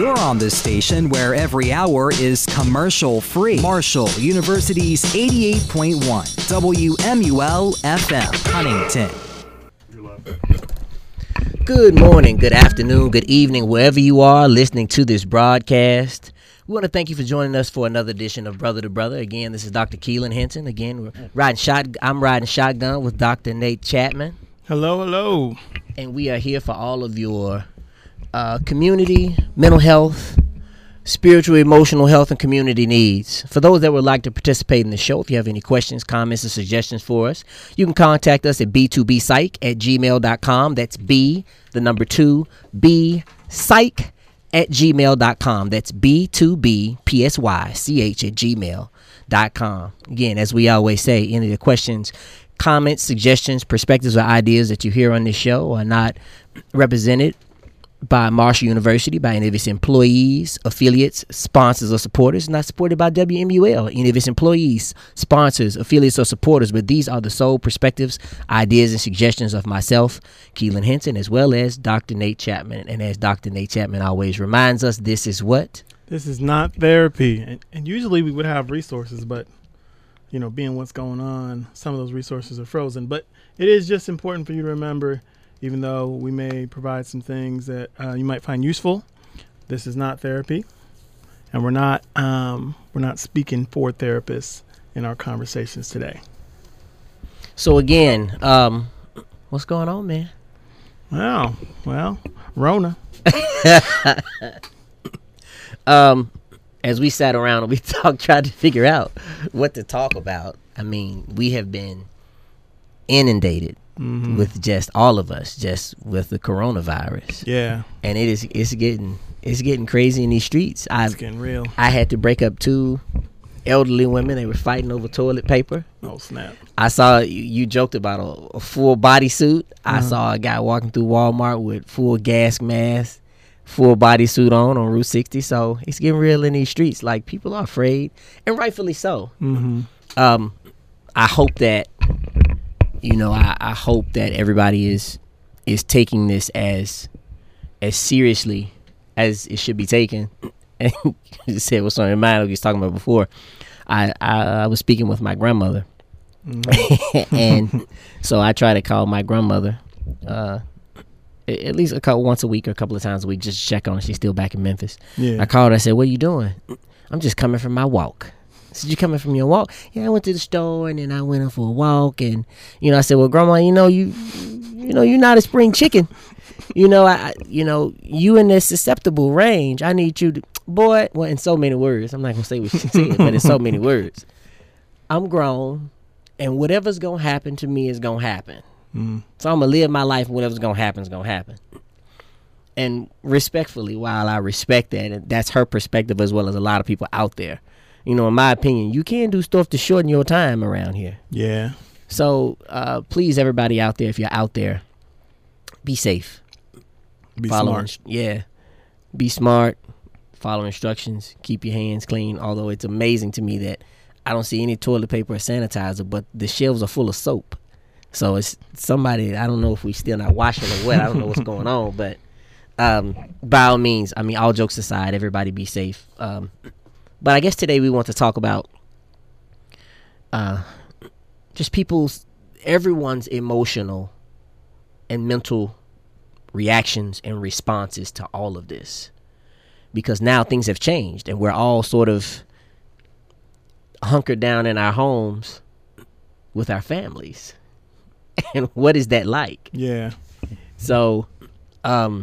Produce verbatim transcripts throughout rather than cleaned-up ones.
You're on this station where every hour is commercial free. Marshall University's eighty-eight point one W M U L F M, Huntington. Good morning, good afternoon, good evening, wherever you are listening to this broadcast. We want to thank you for joining us for another edition of Brother to Brother. Again, this is Doctor Keelan Hinton. Again, we're riding shot. I'm riding shotgun with Doctor Nate Chapman. Hello, hello. And we are here for all of your uh, community, mental health, spiritual, emotional health, and community needs. For those that would like to participate in the show, if you have any questions, comments, or suggestions for us, you can contact us at b two b psych at gmail dot com. That's B, the number two, B, psych at gmail dot com. That's B two B P S Y C H at gmail dot com. Again, as we always say, any of the questions, comments, suggestions, perspectives, or ideas that you hear on this show are not represented by Marshall University, by any of its employees, affiliates, sponsors, or supporters, not supported by W M U L, any of its employees, sponsors, affiliates, or supporters, but these are the sole perspectives, ideas, and suggestions of myself, Keelan Hinton, as well as Doctor Nate Chapman. And as Doctor Nate Chapman always reminds us, this is what? This is not therapy. And, and usually we would have resources, but, you know, being what's going on, some of those resources are frozen. But it is just important for you to remember, even though we may provide some things that uh, you might find useful, this is not therapy, and we're not um, we're not speaking for therapists in our conversations today. So again, um, what's going on, man? Wow, well, Rona. um, as we sat around and we talked, tried to figure out what to talk about. I mean, we have been inundated. Mm-hmm. With just all of us, just with the coronavirus. Yeah. And it is it's getting it's getting crazy in these streets. I, it's getting real. I had to break up two elderly women. They were fighting over toilet paper. Oh, snap. I saw you, you joked about a, a full bodysuit. Uh-huh. I saw a guy walking through Walmart with full gas mask, full bodysuit on on Route sixty. So it's getting real in these streets. Like, people are afraid, and rightfully so. Mm-hmm. Um, I hope that You know, I, I hope that everybody is is taking this as as seriously as it should be taken. And you said what's on your mind, like we was talking about before. I, I, I was speaking with my grandmother. Mm-hmm. And so I try to call my grandmother uh, at least a couple once a week or a couple of times a week just to check on her. She's still back in Memphis. Yeah. I called her. I said, "What are you doing?" "I'm just coming from my walk." I said, "You coming from your walk?" "Yeah, I went to the store and then I went up for a walk." And, you know, I said, "Well, Grandma, you know, you, you know, you're not a spring chicken. You know, I, you know, you in this susceptible range. I need you to, boy," well, in so many words, I'm not going to say what she said, but in so many words, "I'm grown and whatever's going to happen to me is going to happen. Mm. So I'm going to live my life and whatever's going to happen is going to happen." And respectfully, while I respect that, and that's her perspective as well as a lot of people out there, you know, in my opinion, you can do stuff to shorten your time around here. Yeah. So uh, please, everybody out there, if you're out there, be safe. Be follow smart. Inst- yeah. Be smart. Follow instructions. Keep your hands clean. Although it's amazing to me that I don't see any toilet paper or sanitizer, but the shelves are full of soap. So it's somebody, I don't know if we still not washing or what. I don't know what's going on. But um, by all means, I mean, all jokes aside, everybody be safe. Um But I guess today we want to talk about uh, just people's, everyone's emotional and mental reactions and responses to all of this. Because now things have changed and we're all sort of hunkered down in our homes with our families. And what is that like? Yeah. So, um,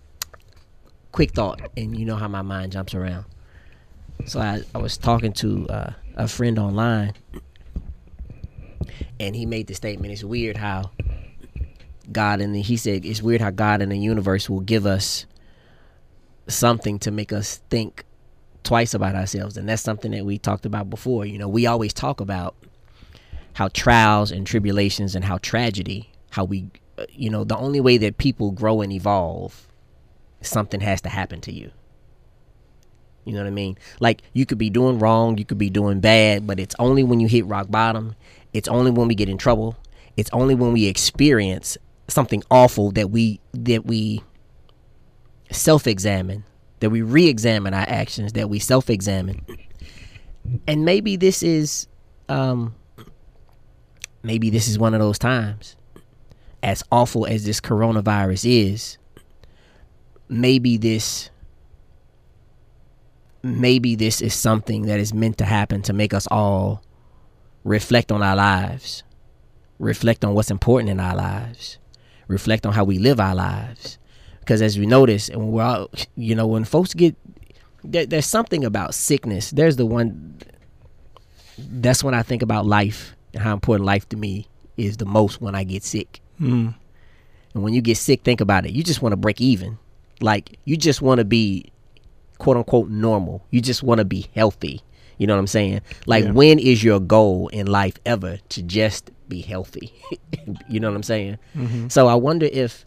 quick thought, and you know how my mind jumps around. So I, I was talking to uh, a friend online, and he made the statement, it's weird how God, and he said, it's weird how God and the universe will give us something to make us think twice about ourselves. And that's something that we talked about before. You know, we always talk about how trials and tribulations and how tragedy, how we, uh, you know, the only way that people grow and evolve, something has to happen to you. You know what I mean? Like, you could be doing wrong, you could be doing bad, but it's only when you hit rock bottom, it's only when we get in trouble, it's only when we experience something awful that we that we self-examine that we re-examine our actions, that we self-examine. And maybe this is, um, maybe this is one of those times. As awful as this coronavirus is, maybe this, maybe this is something that is meant to happen to make us all reflect on our lives, reflect on what's important in our lives, reflect on how we live our lives. Because as we notice, and when we're all, you know, when folks get, there, there's something about sickness. There's the one, that's when I think about life and how important life to me is the most when I get sick. Mm. And when you get sick, think about it. You just want to break even. Like, you just want to be, quote unquote, normal. You just want to be healthy. You know what I'm saying? Like, Yeah. when is your goal in life ever to just be healthy? You know what I'm saying? Mm-hmm. So I wonder if,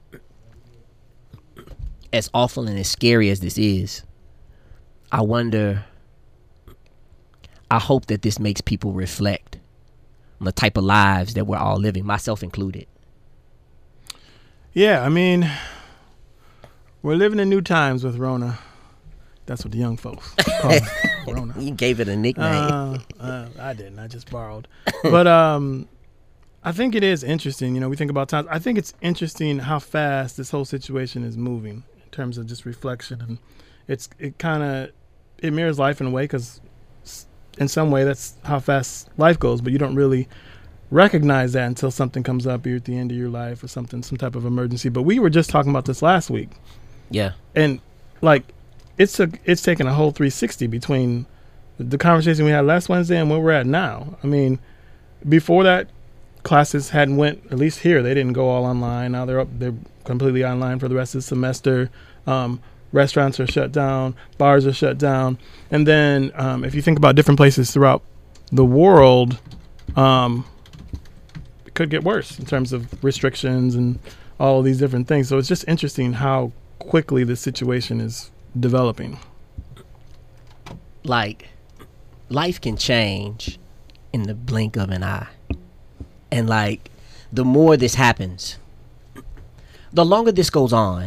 as awful and as scary as this is, I wonder, I hope that this makes people reflect on the type of lives that we're all living, myself included. Yeah, I mean, we're living in new times with Rona. That's what the young folks call it, Rona. You gave it a nickname. Uh, uh, I didn't. I just borrowed. But um, I think it is interesting. You know, we think about times. I think it's interesting how fast this whole situation is moving in terms of just reflection, and it's it kind of it mirrors life in a way, because in some way that's how fast life goes. But you don't really recognize that until something comes up. You're at the end of your life or something, some type of emergency. But we were just talking about this last week, Yeah. and like it's a it's taken a whole three sixty between the conversation we had last Wednesday and where we're at now. I mean, before that, classes hadn't went, at least here, they didn't go all online. Now they're up, they're completely online for the rest of the semester. Um, restaurants are shut down, bars are shut down, and then um, if you think about different places throughout the world, um, it could get worse in terms of restrictions and all of these different things. So it's just interesting how quickly this situation is developing. Like, life can change in the blink of an eye. And like, the more this happens, the longer this goes on,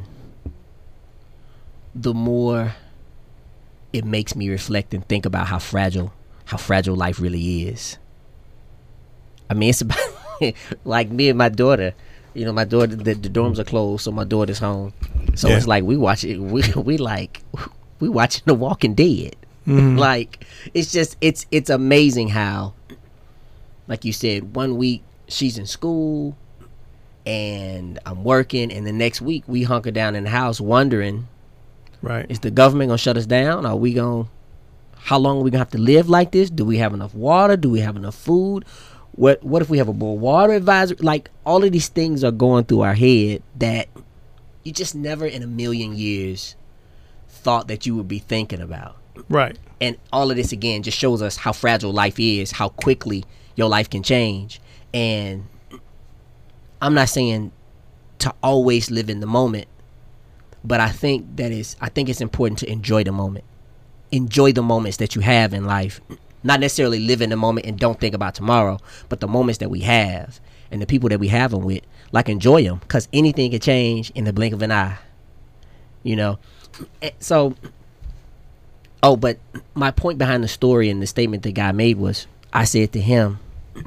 the more it makes me reflect and think about how fragile, how fragile life really is. I mean, it's about like me and my daughter. You know, my daughter, the, the dorms are closed, so my daughter's home. So Yeah. it's like we watch it. We we like we watching The Walking Dead. Mhm. Like, it's just it's it's amazing how, like you said, one week she's in school and I'm working, and the next week we hunker down in the house wondering, Right. is the government gonna shut us down? Are we gonna, how long are we gonna have to live like this? Do we have enough water? Do we have enough food? What what if we have a boil water advisory? Like, all of these things are going through our head that you just never in a million years thought that you would be thinking about. Right. And all of this, again, just shows us how fragile life is, how quickly your life can change. And I'm not saying to always live in the moment, but I think that is, I think it's important to enjoy the moment. Enjoy the moments that you have in life. Not necessarily live in the moment and don't think about tomorrow, but the moments that we have and the people that we have them with, like, enjoy them, because anything can change in the blink of an eye. You know? So, oh, but my point behind the story and the statement the guy made was, I said to him,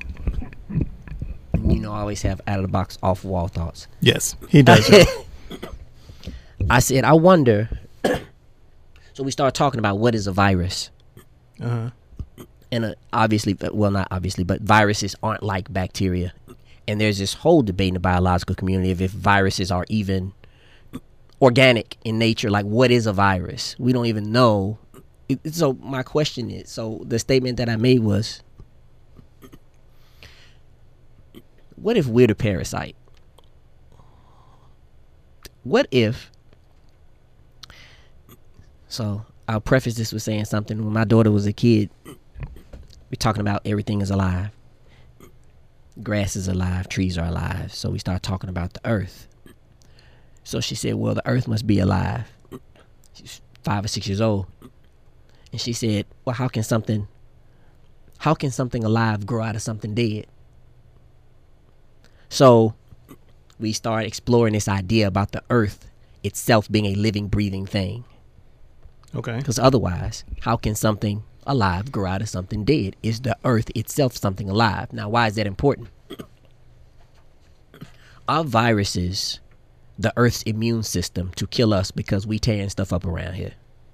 you know, I always have out of the box, off wall thoughts. Yes, he does. that. I said, I wonder. So we started talking about what is a virus. Uh-huh. And uh, obviously, well, not obviously, but viruses aren't like bacteria. And there's this whole debate in the biological community of if viruses are even organic in nature. Like, what is a virus? We don't even know. It, so my question is, so the statement that I made was, what if we're the parasite? What if, so I'll preface this with saying something. When my daughter was a kid, we're talking about everything is alive. Grass is alive, trees are alive. So we start talking about the earth. So she said, well, the earth must be alive. She's five or six years old. And she said, well, how can something, how can something alive grow out of something dead? So we start exploring this idea about the earth itself being a living, breathing thing. Okay. Because otherwise, how can something alive grow out of something dead? Is the earth itself something alive? Now, why is that important? Are viruses the earth's immune system to kill us because we tearing stuff up around here?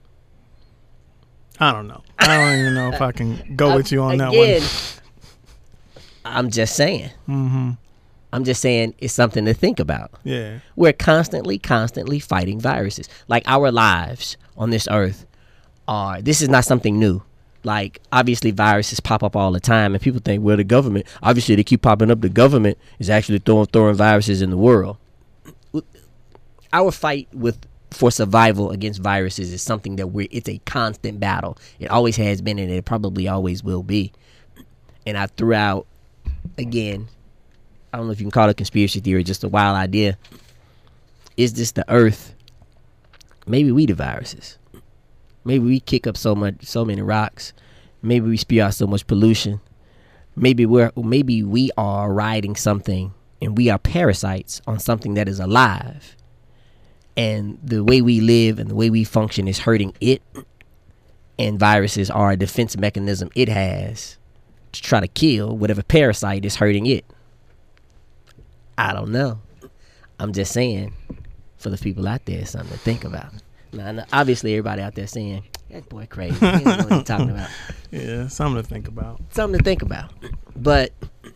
I don't know. I don't even know if I can go with you on Again, that one. I'm just saying. Mm-hmm. I'm just saying it's something to think about. Yeah. We're constantly, constantly fighting viruses. Like our lives on this earth are, this is not something new. Like, obviously viruses pop up all the time and people think, well, the government, obviously they keep popping up. The government is actually throwing, throwing viruses in the world. Our fight with for survival against viruses is something that we're, it's a constant battle. It always has been and it probably always will be. And I threw out, again, I don't know if you can call it a conspiracy theory, just a wild idea. Is this the earth? Maybe we the viruses. Maybe we kick up so much, so many rocks. Maybe we spew out so much pollution. Maybe we're, maybe we are riding something and we are parasites on something that is alive. And the way we live and the way we function is hurting it. And viruses are a defense mechanism it has to try to kill whatever parasite is hurting it. I don't know. I'm just saying, for the people out there, something to think about. Now, now, obviously, everybody out there saying, that boy crazy. He doesn't know what he's talking about. Yeah, something to think about. Something to think about. But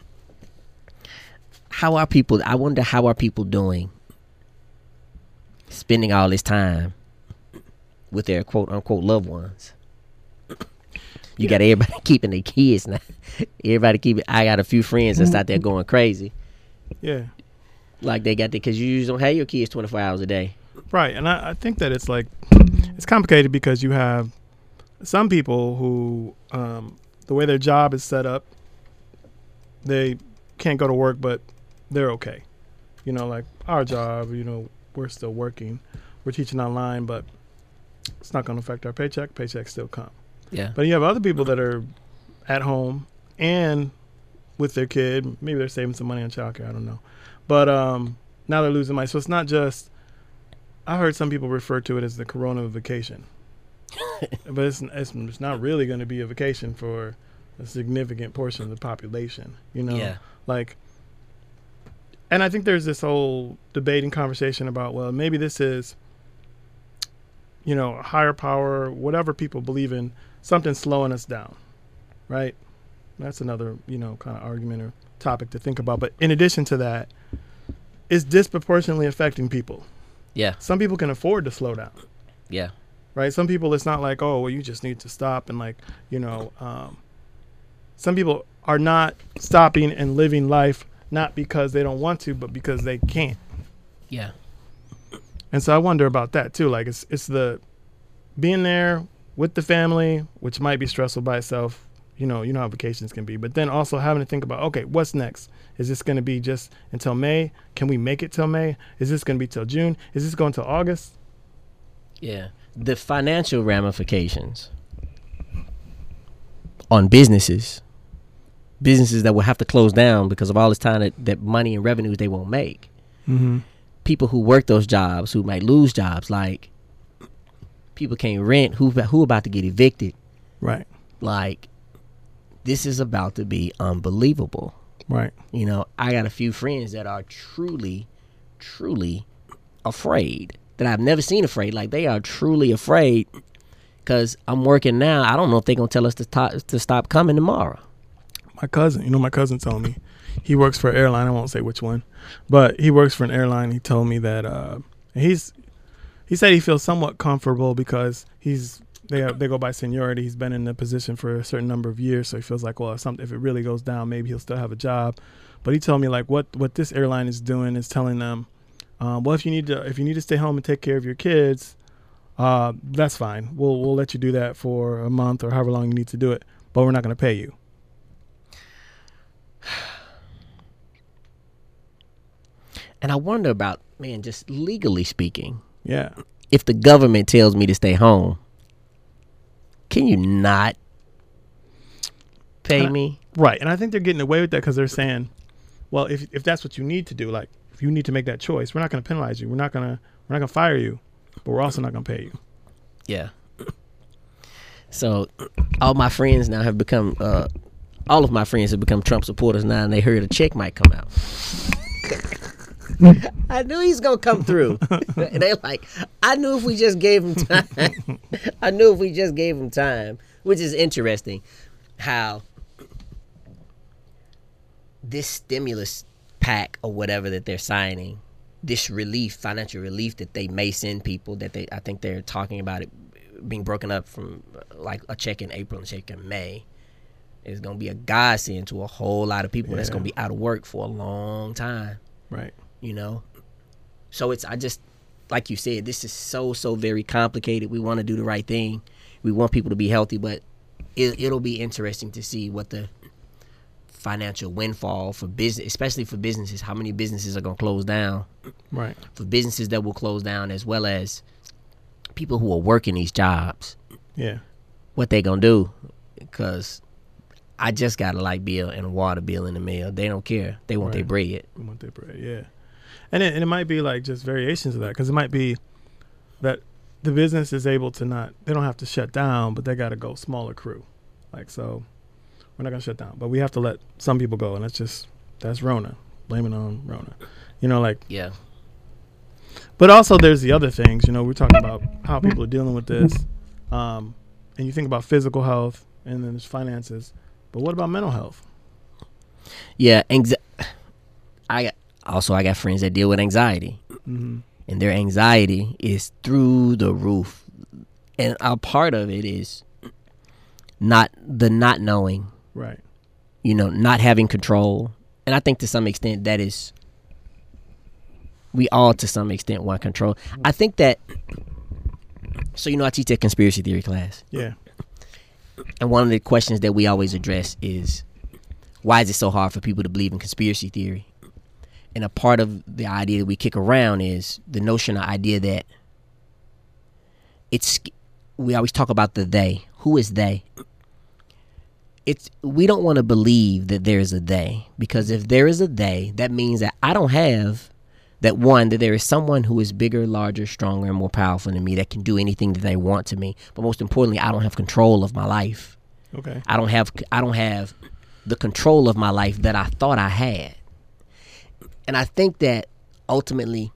how are people, I wonder how are people doing spending all this time with their quote-unquote loved ones? You yeah. got everybody keeping their kids now. Everybody keeping, I got a few friends that's out there going crazy. Yeah. Like they got the, because you usually don't have your kids twenty-four hours a day. Right. And I, I think that it's like, it's complicated because you have some people who, um, the way their job is set up, they can't go to work, but they're okay. You know, like our job, you know, we're still working. We're teaching online, but it's not going to affect our paycheck. Paychecks still come. Yeah. But you have other people that are at home and with their kid. Maybe they're saving some money on childcare. I don't know. But um, now they're losing money. So it's not just, I heard some people refer to it as the corona vacation. But it's, it's, it's not really going to be a vacation for a significant portion of the population. You know? Yeah. Like, and I think there's this whole debate and conversation about, well, maybe this is, you know, a higher power, whatever people believe in, something slowing us down, right? That's another, you know, kind of argument or topic to think about. But in addition to that, it's disproportionately affecting people. Yeah. Some people can afford to slow down. Yeah. Right? Some people, it's not like, oh, well, you just need to stop and like, you know, um, some people are not stopping and living life not because they don't want to, but because they can't. Yeah. And so I wonder about that too. Like it's it's the being there with the family, which might be stressful by itself. You know, you know how vacations can be. But then also having to think about, okay, what's next? Is this going to be just until May? Can we make it till May? Is this going to be till June? Is this going till August? Yeah. The financial ramifications on businesses, businesses that will have to close down because of all this time that, that money and revenues they won't make. Mm-hmm. People who work those jobs who might lose jobs, like people can't rent, who who about to get evicted. Right. Like, this is about to be unbelievable. Right. You know, I got a few friends that are truly, truly afraid, that I've never seen afraid. Like, they are truly afraid because I'm working now. I don't know if they're going to tell us to, to, to stop coming tomorrow. My cousin, you know, my cousin told me, he works for an airline. I won't say which one, but he works for an airline. He told me that uh, he's, he said he feels somewhat comfortable because he's, they have, they go by seniority. He's been in the position for a certain number of years. So he feels like, well, if something, if it really goes down, maybe he'll still have a job. But he told me like what, what this airline is doing is telling them, um, well, if you need to, if you need to stay home and take care of your kids, uh, that's fine. We'll, we'll let you do that for a month or however long you need to do it, but we're not going to pay you. And I wonder about, man, just legally speaking. Yeah. If the government tells me to stay home, can you not pay I, me? Right. And I think they're getting away with that because they're saying, well, if if that's what you need to do, like if you need to make that choice, we're not going to penalize you. We're not going to we're not going to fire you, but we're also not going to pay you. Yeah. So all my friends now have become, uh, all of my friends have become Trump supporters now, and they heard a check might come out. I knew he's gonna come through. And they're like, I knew if we just gave him time. I knew if we just gave him time, which is interesting. How this stimulus pack or whatever that they're signing, this relief, financial relief that they may send people, that they, I think they're talking about it being broken up from like a check in April and a check in May, is going to be a godsend to a whole lot of people. Yeah. That's going to be out of work for a long time. Right. You know? So it's, I just, like you said, this is so, so very complicated. We want to do the right thing. We want people to be healthy, but it, it'll be interesting to see what the financial windfall for business, especially for businesses, how many businesses are going to close down. Right. For businesses that will close down, as well as people who are working these jobs. Yeah. What they going to do? Because I just got a light bill and a water bill in the mail. They don't care. They want Right. their bread. They want their bread, yeah. And it, and it might be like just variations of that, because it might be that the business is able to not, they don't have to shut down, but they got to go smaller crew. Like, so we're not going to shut down, but we have to let some people go. And that's just, that's Rona. Blame it on Rona. You know, like. Yeah. But also there's the other things, you know, we're talking about how people are dealing with this. Um, and you think about physical health, and then there's finances. But what about mental health? Yeah. Anxi- I got, also, I got friends that deal with anxiety. Mm-hmm. And their anxiety is through the roof. And a part of it is not the not knowing. Right. You know, not having control. And I think to some extent that is, we all to some extent want control. I think that, so you know I teach a conspiracy theory class. Yeah. And one of the questions that we always address is, why is it so hard for people to believe in conspiracy theory? And a part of the idea that we kick around is the notion or idea that it's, we always talk about the they. Who is they? It's, we don't want to believe that there is a they, because if there is a they, that means that I don't have that, one, that there is someone who is bigger, larger, stronger, and more powerful than me that can do anything that they want to me. But most importantly, I don't have control of my life. Okay. I don't have I don't have the control of my life that I thought I had. And I think that ultimately,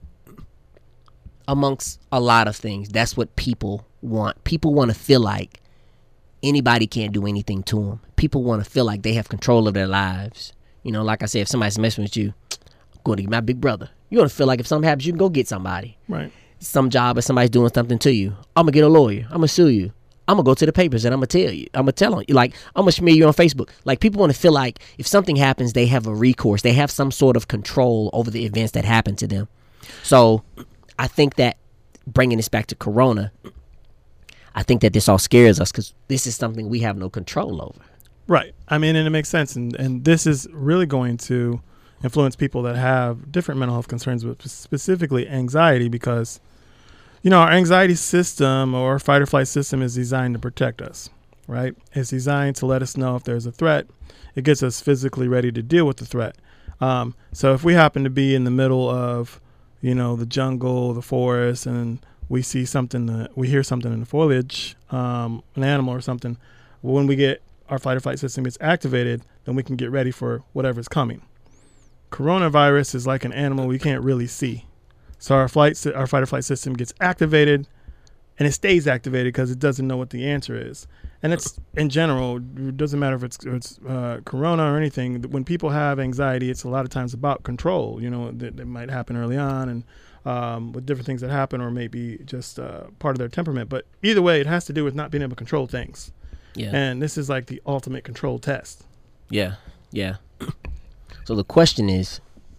amongst a lot of things, that's what people want. People want to feel like anybody can't do anything to them. People want to feel like they have control of their lives. You know, like I said, if somebody's messing with you, I'm going to get my big brother. You want to feel like if something happens, you can go get somebody. Right. Some job or somebody's doing something to you. I'm going to get a lawyer. I'm going to sue you. I'm going to go to the papers and I'm going to tell you. I'm going to tell on you. Like, I'm going to smear you on Facebook. Like, people want to feel like if something happens, they have a recourse. They have some sort of control over the events that happen to them. So I think that, bringing this back to Corona, I think that this all scares us because this is something we have no control over. Right. I mean, and it makes sense. And, and this is really going to influence people that have different mental health concerns, but specifically anxiety, because, you know, our anxiety system or fight or flight system is designed to protect us, right? It's designed to let us know if there's a threat. It gets us physically ready to deal with the threat. Um, so if we happen to be in the middle of, you know, the jungle, the forest, and we see something, that, we hear something in the foliage, um, an animal or something, when we get our fight or flight system gets activated, then we can get ready for whatever's coming. Coronavirus is like an animal we can't really see. So our flight, our fight or flight system gets activated, and it stays activated because it doesn't know what the answer is. And it's, in general, it doesn't matter if it's, it's uh, Corona or anything. When people have anxiety, it's a lot of times about control. You know, that, that might happen early on, and um, with different things that happen, or maybe just uh, part of their temperament. But either way, it has to do with not being able to control things. Yeah. And this is like the ultimate control test. Yeah. Yeah. So the question is,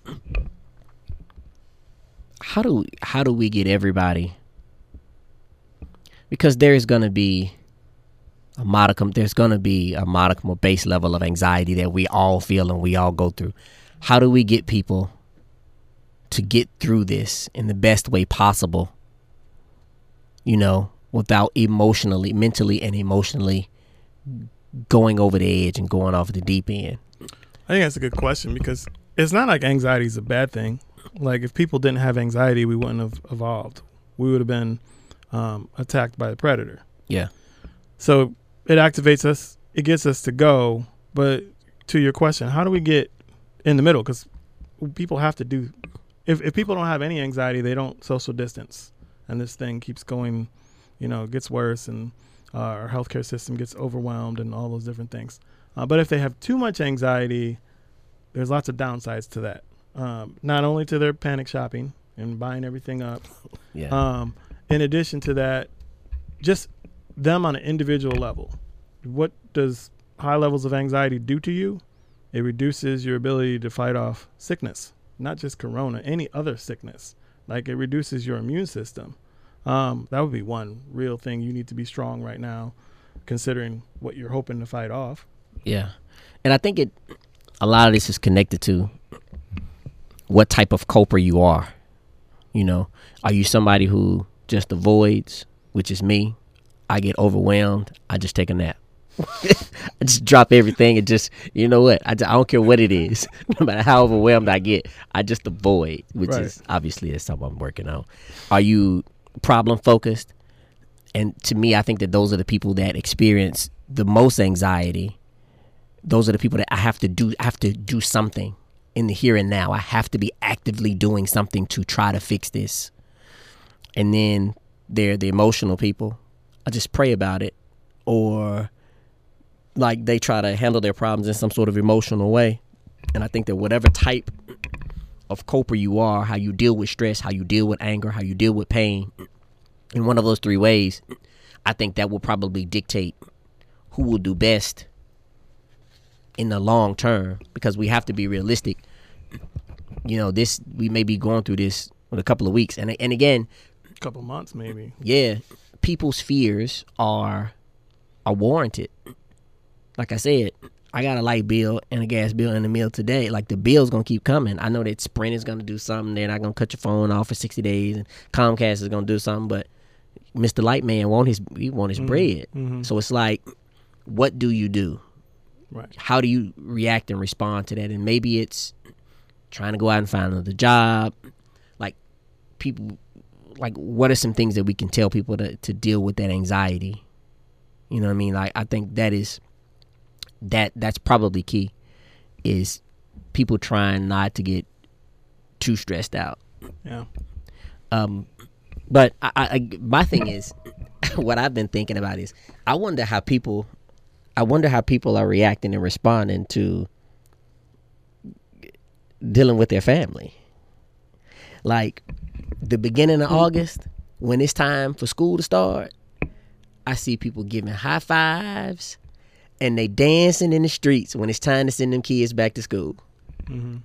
how do we, how do we get everybody? Because there is going to be a modicum. There's going to be a modicum or base level of anxiety that we all feel and we all go through. How do we get people to get through this in the best way possible? You know, without emotionally, mentally, and emotionally going over the edge and going off the deep end. I think that's a good question, because it's not like anxiety is a bad thing. Like, if people didn't have anxiety, we wouldn't have evolved. We would have been um, attacked by a predator. Yeah. So it activates us. It gets us to go. But to your question, how do we get in the middle? Because people have to do. If if people don't have any anxiety, they don't social distance, and this thing keeps going. You know, it gets worse, and uh, our healthcare system gets overwhelmed, and all those different things. Uh, but if they have too much anxiety, there's lots of downsides to that. Um, not only to their panic shopping and buying everything up. Yeah. Um, in addition to that, just them on an individual level. What does high levels of anxiety do to you? It reduces your ability to fight off sickness, not just corona, any other sickness. Like it reduces your immune system. Um, that would be one real thing. You need to be strong right now, considering what you're hoping to fight off. Yeah. And I think it, a lot of this is connected to what type of coper you are. You know, are you somebody who just avoids, which is me? I get overwhelmed. I just take a nap. I just drop everything and just, you know what? I, I don't care what it is. No matter how overwhelmed I get, I just avoid, which Right. is obviously is something I'm working on. Are you problem focused? And to me, I think that those are the people that experience the most anxiety. Those are the people that I have to do. I have to do something in the here and now. I have to be actively doing something to try to fix this. And then they're the emotional people. I just pray about it, or like they try to handle their problems in some sort of emotional way. And I think that whatever type of coper you are, how you deal with stress, how you deal with anger, how you deal with pain, in one of those three ways, I think that will probably dictate who will do best in the long term, because we have to be realistic. You know, this, we may be going through this in a couple of weeks. And and again, A couple months, maybe. yeah, people's fears are are warranted. Like I said, I got a light bill and a gas bill and a meal today. Like the bill's gonna keep coming. I know that Sprint is gonna do something. They're not gonna cut your phone off for sixty days, and Comcast is gonna do something. But Mister Lightman want his he want his Mhm. bread. Mhm. So it's like, what do you do? Right. How do you react and respond to that? And maybe it's trying to go out and find another job. Like people, like what are some things that we can tell people to, to deal with that anxiety? You know what I mean? Like I think that is that that's probably key, is people trying not to get too stressed out. Yeah. Um, but I, I, my thing is, what I've been thinking about is, I wonder how people, I wonder how people are reacting and responding to dealing with their family. Like the beginning of August, when it's time for school to start, I see people giving high fives and they dancing in the streets when it's time to send them kids back to school. Mm-hmm.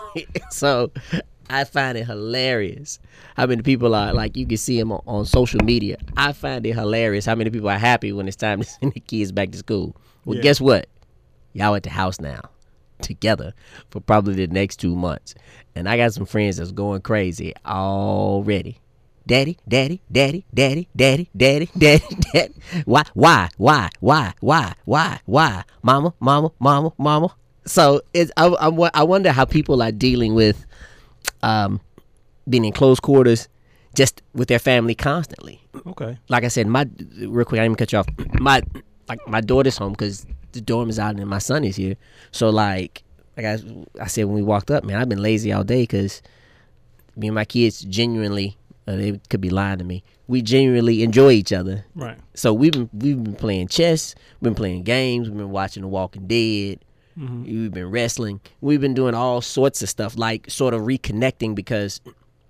So I find it hilarious how many people are, like, you can see them on, on social media. I find it hilarious how many people are happy when it's time to send the kids back to school. Well, Yeah. guess what? Y'all at the house now together for probably the next two months. And I got some friends that's going crazy already. Daddy, daddy, daddy, daddy, daddy, daddy, daddy, daddy. Why, why, why, why, why, why, why? Mama, mama, mama, mama. So it's, I, I, I wonder how people are dealing with um, being in close quarters just with their family constantly. Okay. Like I said, my real quick, I didn't even cut you off. My like my daughter's home because the dorm is out and my son is here. So like like I, I said when we walked up, man, I've been lazy all day because me and my kids genuinely, uh, they could be lying to me, we genuinely enjoy each other. Right. So we've been we've been playing chess, we've been playing games, we've been watching The Walking Dead. Mm-hmm. We've been wrestling. We've been doing all sorts of stuff, like sort of reconnecting, because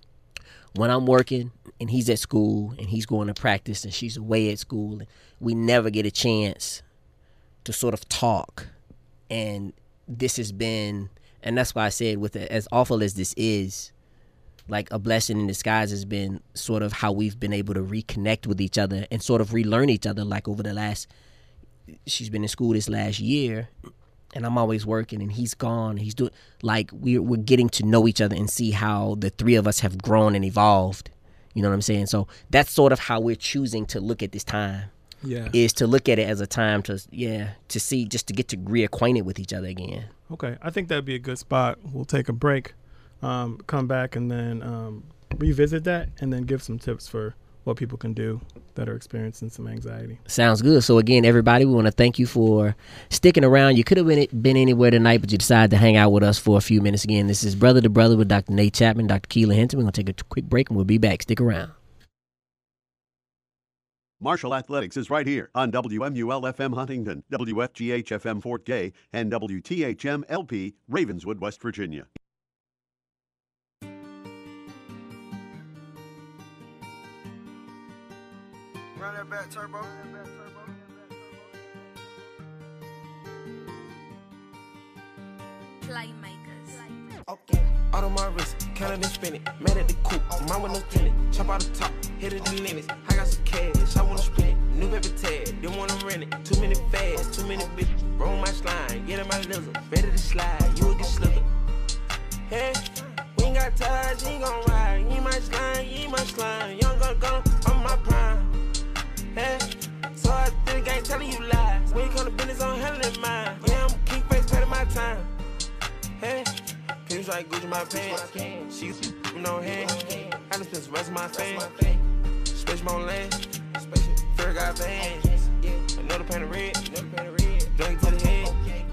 when I'm working and he's at school and he's going to practice and she's away at school, we never get a chance to sort of talk. And this has been, and that's why I said, with it, as awful as this is, like a blessing in disguise has been sort of how we've been able to reconnect with each other and sort of relearn each other. Like over the last, she's been in school this last year, and I'm always working and he's gone. He's doing, like, we're, we're getting to know each other and see how the three of us have grown and evolved. You know what I'm saying? So that's sort of how we're choosing to look at this time, Yeah. is to look at it as a time to, yeah, to see, just to get to reacquainted with each other again. Okay. I think that'd be a good spot. We'll take a break, um, come back, and then um, revisit that, and then give some tips for what people can do that are experiencing some anxiety. Sounds good. So again, everybody, we want to thank you for sticking around. You could have been, been anywhere tonight, but you decided to hang out with us for a few minutes. Again, this is Brother to Brother with Doctor Nate Chapman, Doctor Keelan Hinton. We're going to take a quick break and we'll be back. Stick around. Marshall Athletics is right here on W M U L F M Huntington, W F G H F M Fort Gay, and W T H M L P Ravenswood, West Virginia. Run that back, turbo. Playmakers. Okay. Out of my wrist, counted and spin it. Mad at the coupe, mine with no tenant. Chop out the top, hit it the limits. I got some cash, I wanna spend it. New paper tag, didn't wanna rent it. Too many fads, too many bitches. Roll my slime, get in my lizard. Ready to slide, you will get slithered. Hey, we ain't got ties, you ain't gon' ride. You ain't my slime, you ain't my slime. Young gun gun on my prime. Hey, so I think I ain't telling you lies. When you come to business, I'm handling mine. Yeah, I'm king face, pay my time. Hey. Pinch like Gucci my pants. She's no hand. I just spent the rest of my fame. Space my lane. Fair got bands. Another pan of red. Drink to the head.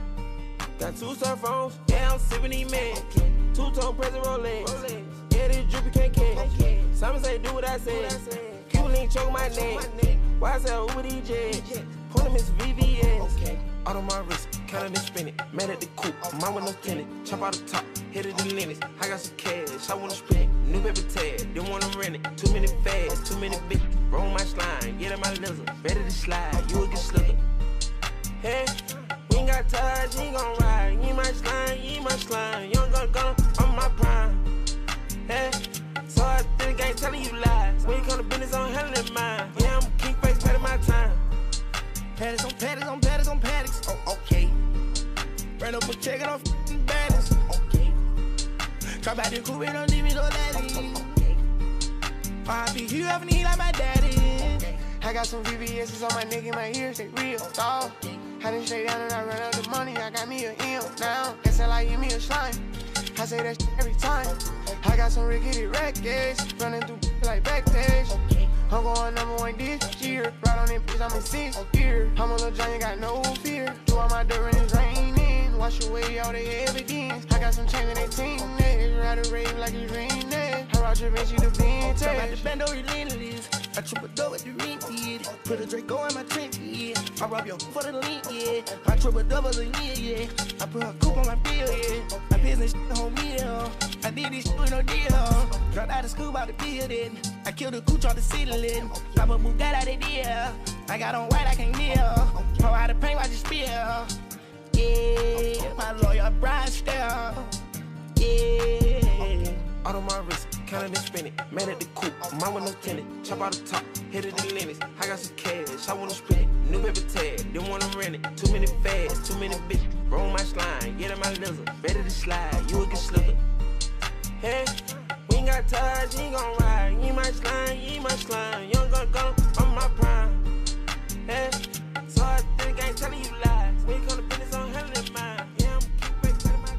Got two cell phones. Yeah, I'm sipping these meds. Two tone present Rolex. Yeah, this drippy can't catch. Some say do what I say. People ain't choke my neck. Why I say Uber these jets? Point them as V V S. Out on my wrist, counted and spin it. Mad at the coupe, mine with no tenant. Chop out the top, hit it in limits. I got some cash, I wanna spend it. New paper tag, didn't wanna rent it. Too many fads, too many bitches. Roll my slime, get in my lizard. Ready to slide, you will get slithered. Hey, we ain't got ties, you ain't gon' ride. You ain't my slime, you ain't my slime. Young gun gun on my prime. Hey, so I think I ain't telling you lies. When you come to business, I'm handling mine. Yeah, I'm king face, pay my time. Paddocks on paddocks on paddocks on paddocks. Oh, okay. Ran up a check and I'm f***ing baddest. Okay. Drop out the coupe and don't leave me no daddy. Okay. R I P you having heat like my daddy. Okay. I got some V V S's on my neck and my ears, they real, dawg. Okay. I done straight down and I run out the money. I got me a M now. Guess I like give me a slime. I say that shit every time. I got some rickety records running through like backstage. Okay. I'm going number one this year. Right on it, bitch, I'm in sixth gear. I'm a little giant, got no fear. Do all my dirt when it's raining. Wash away all the evidence. I got some chains in they team neck. Ride a rave like it's raining. I rock your bitch, you the vintage. Talk about the bando relentless. I triple double with the ring, yeah. Put a Draco in my trunk, yeah. I rob your for the link, yeah. I triple double a year, yeah. I put a coupe on my bill, yeah. My business shit on me, yeah. I did this shit with no deal. Dropped out of school by the building. I killed a cooch on the ceiling. Pop a boot, got out of deal. I got on white, I can't kneel. Pour out the paint, watch it spill. Yeah, my lawyer, Brian Stell. Yeah. Out on my wrist, counted and spin it. Mad at the coupe, mine with no tenant. Chop out the top, hit it in limits. I got some cash, I wanna spend it. New paper tag, didn't wanna rent it. Too many fads, too many bitches. Roll my slime, get in my lizard. Ready to slide, you will get slithered. Hey, we ain't got ties, you ain't gon' ride. You ain't my slime, you ain't my slime. Young gun gun on my prime. Hey, so I think I ain't telling you lies. When you come to business, I'm handling mine. Yeah, I'm keep waiting for my time.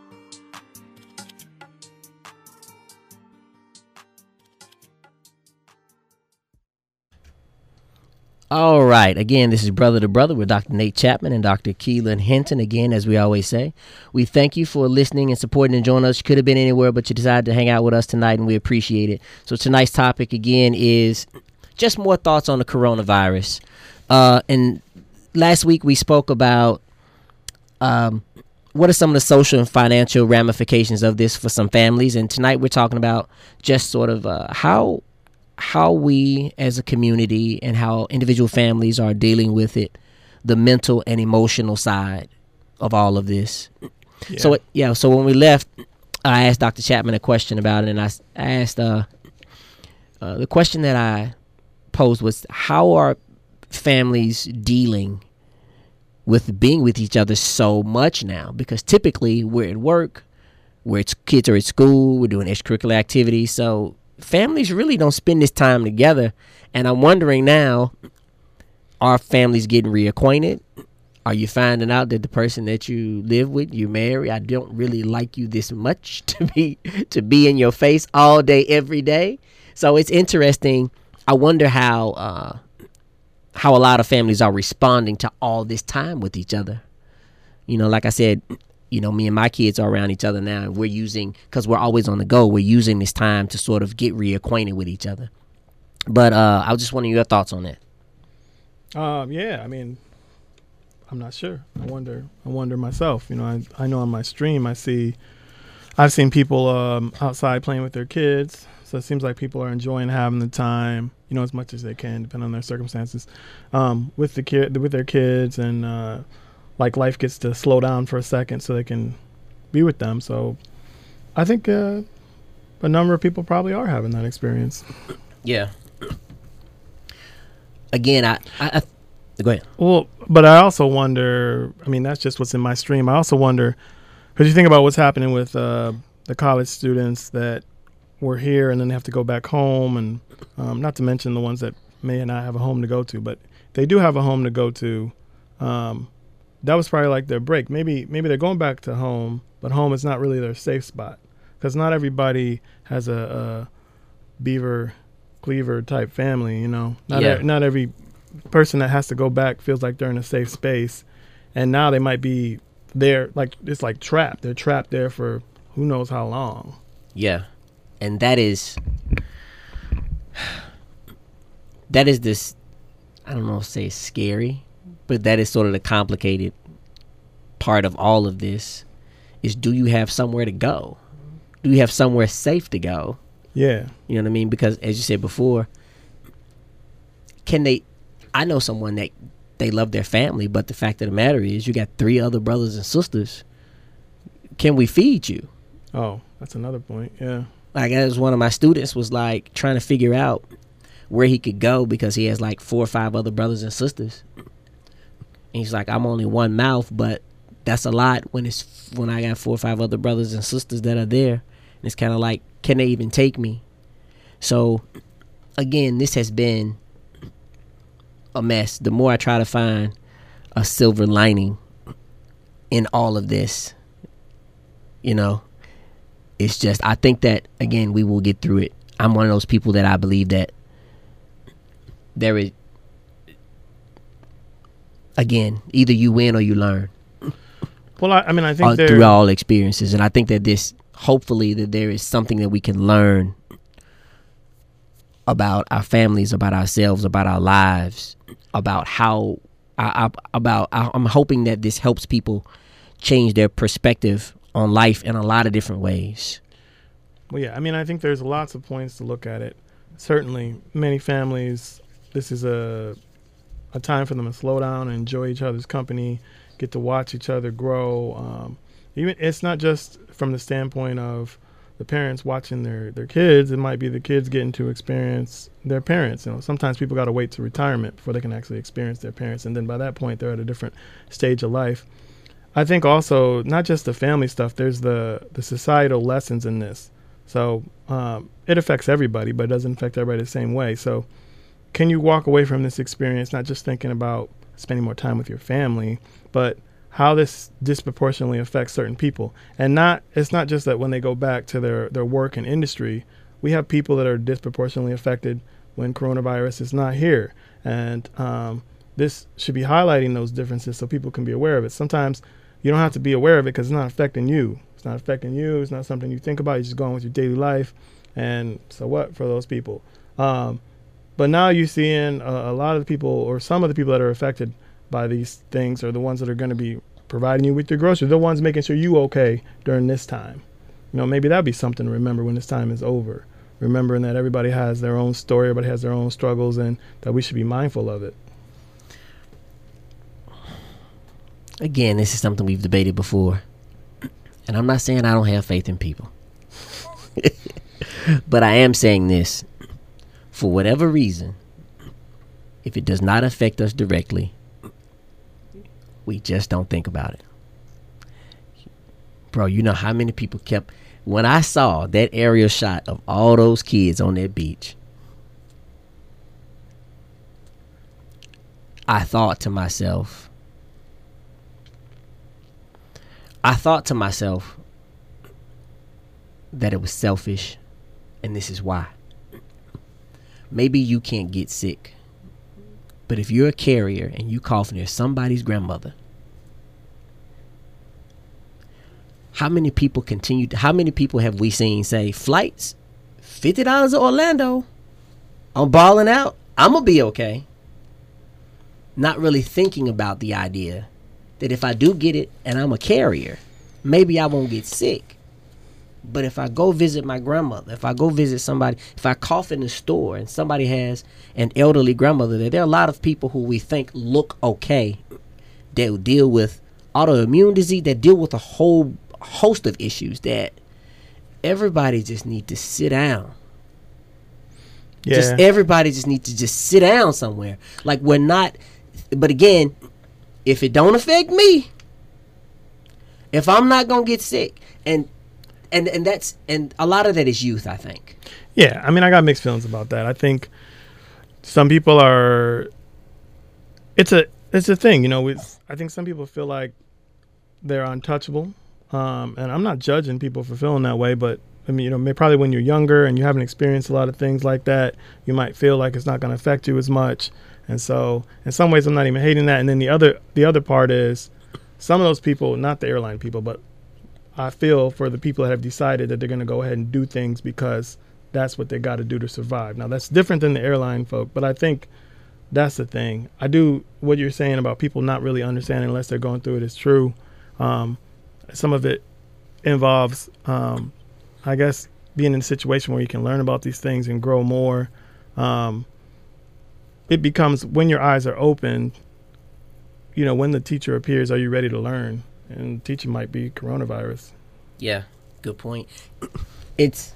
All right. Again, this is Brother to Brother with Doctor Nate Chapman and Doctor Keelan Hinton. Again, as we always say, we thank you for listening and supporting and joining us. You could have been anywhere, but you decided to hang out with us tonight, and we appreciate it. So tonight's topic, again, is just more thoughts on the coronavirus. Uh, and last week we spoke about um, what are some of the social and financial ramifications of this for some families. And tonight we're talking about just sort of uh, how how we as a community and how individual families are dealing with it, the mental and emotional side of all of this. Yeah. So, yeah, so when we left, I asked Doctor Chapman a question about it, and I asked, uh, uh, the question that I posed was, how are families dealing with being with each other so much now? Because typically we're at work, where it's kids are at school, we're doing extracurricular activities, so families really don't spend this time together. And I'm wondering now, are families getting reacquainted? Are you finding out that the person that you live with, you marry, I don't really like you this much to be to be in your face all day, every day? So it's interesting I wonder how uh, how a lot of families are responding to all this time with each other. You know, like I said, you know, me and my kids are around each other now, and we're using, because we're always on the go, we're using this time to sort of get reacquainted with each other. But uh, I was just wondering your thoughts on that. Um, yeah, I mean, I'm not sure. I wonder. I wonder myself. You know, I I know on my stream I see, I've seen people um, outside playing with their kids. So it seems like people are enjoying having the time, you know, as much as they can, depending on their circumstances, um, with the kid, with their kids, and uh, like life gets to slow down for a second so they can be with them. So I think uh, a number of people probably are having that experience. Yeah. Again, I, I, I go ahead. Well, but I also wonder, I mean, that's just what's in my stream. I also wonder, because you think about what's happening with uh, the college students that were here and then they have to go back home, and um, not to mention the ones that may not have a home to go to, but they do have a home to go to. Um, that was probably like their break. Maybe maybe they're going back to home, but home is not really their safe spot, because not everybody has a, a Beaver Cleaver type family, you know. Not Yeah. e- not every person that has to go back feels like they're in a safe space, and now they might be there, like it's like trapped. They're trapped there for who knows how long. Yeah. And that is, that is this, I don't know if say scary, but that is sort of the complicated part of all of this, is do you have somewhere to go? Do you have somewhere safe to go? Yeah. You know what I mean? Because as you said before, can they, I know someone that they love their family, but the fact of the matter is you got three other brothers and sisters. Can we feed you? Oh, that's another point. Yeah. Like, as one of my students was like trying to figure out where he could go because he has like four or five other brothers and sisters. And he's like, I'm only one mouth, but that's a lot when it's when I got four or five other brothers and sisters that are there. And it's kind of like, can they even take me? So, again, this has been a mess. The more I try to find a silver lining in all of this, you know, it's just, I think that, again, we will get through it. I'm one of those people that I believe that there is, again, either you win or you learn. Well, I, I mean, I think all, there, through all experiences. And I think that this, hopefully, that there is something that we can learn about our families, about ourselves, about our lives, about how, I, I, about, I, I'm hoping that this helps people change their perspective on life in a lot of different ways. Well, yeah, I mean, I think there's lots of points to look at it. Certainly, many families, this is a a time for them to slow down and enjoy each other's company, get to watch each other grow. Um, even it's not just from the standpoint of the parents watching their, their kids. It might be the kids getting to experience their parents. You know, sometimes people got to wait to retirement before they can actually experience their parents, and then by that point, they're at a different stage of life. I think also not just the family stuff, there's the, the societal lessons in this. So um, it affects everybody, but it doesn't affect everybody the same way. So can you walk away from this experience not just thinking about spending more time with your family, but how this disproportionately affects certain people? And not it's not just that when they go back to their, their work and industry, we have people that are disproportionately affected when coronavirus is not here. And um, this should be highlighting those differences so people can be aware of it. Sometimes you don't have to be aware of it because it's not affecting you. It's not affecting you. It's not something you think about. You're just going with your daily life. And so what for those people? Um, but now you're seeing a, a lot of the people, or some of the people that are affected by these things, are the ones that are going to be providing you with your groceries. They're the ones making sure you okay during this time. You know, maybe that'd be something to remember when this time is over. Remembering that everybody has their own story, everybody has their own struggles, and that we should be mindful of it. Again, this is something we've debated before. And I'm not saying I don't have faith in people. But I am saying this. For whatever reason, if it does not affect us directly, we just don't think about it. Bro, you know how many people kept... When I saw that aerial shot of all those kids on that beach, I thought to myself... I thought to myself that it was selfish, and this is why. maybe you can't get sick, but if you're a carrier and you cough near somebody's grandmother, how many people continue to, how many people have we seen say flights fifty dollars to Orlando, I'm balling out, I'm gonna be okay, not really thinking about the idea that if I do get it and I'm a carrier, maybe I won't get sick. But if I go visit my grandmother, if I go visit somebody, if I cough in the store and somebody has an elderly grandmother, there, there are a lot of people who we think look okay that deal with autoimmune disease, that deal with a whole host of issues that everybody just need to sit down. Yeah. Just everybody just need to just sit down somewhere. Like we're not, but again, if it don't affect me, if I'm not gonna get sick, and and and that's and a lot of that is youth, I think. Yeah, I mean, I got mixed feelings about that. I think some people are. It's a it's a thing, you know. It's, I think some people feel like they're untouchable, um, and I'm not judging people for feeling that way. But I mean, you know, may, probably when you're younger and you haven't experienced a lot of things like that, you might feel like it's not going to affect you as much. And so, in some ways, I'm not even hating that. And then the other the other part is, some of those people, not the airline people, but I feel for the people that have decided that they're going to go ahead and do things because that's what they got to do to survive. Now, that's different than the airline folk, but I think that's the thing. I do what you're saying about people not really understanding unless they're going through it is true. Um, some of it involves, um, I guess, being in a situation where you can learn about these things and grow more. Um, it becomes when your eyes are open, you know, when the teacher appears, are you ready to learn? And teaching might be coronavirus. Yeah, good point. It's